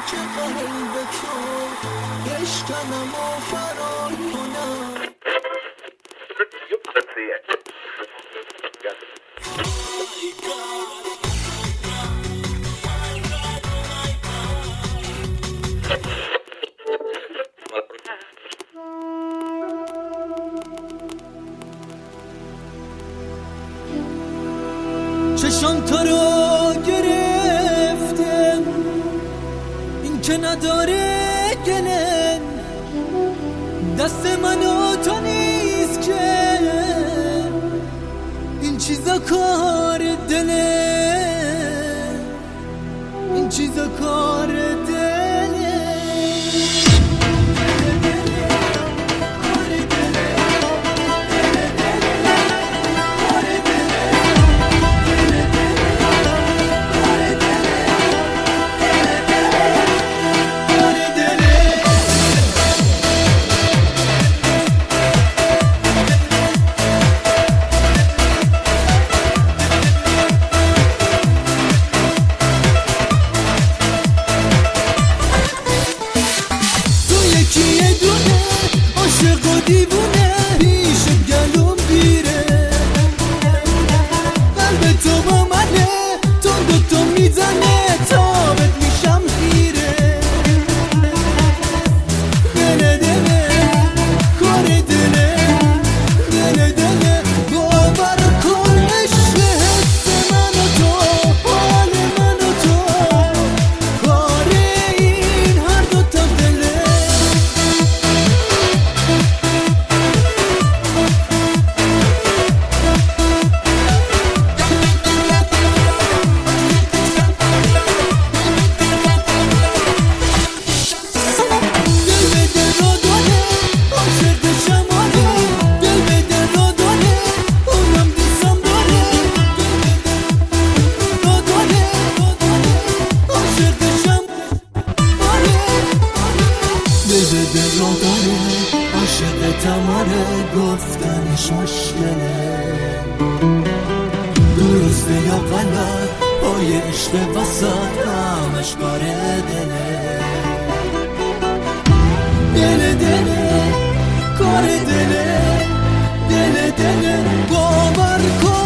که قلب تو بشکنم و فرار کنم. چشم تو رو گرفتم، این که نداره گلن، دست من و تو نیست که این چیزا کار دله، این چیزا کار دله. دیوونه پیش گلوم گیره، قلب تو با منه، تو میزنه تابت میشم خیره. دله دله کار دله، دله دله باور کن عشق حس من و تو، حال من و تو، کار این هر دوتا دله. دل رو داره عاشق تماره، گفتنش مشکله، درسته یا غلط پای عشق وسط همش کار دله. دله دله کار دله، دله دله باور کن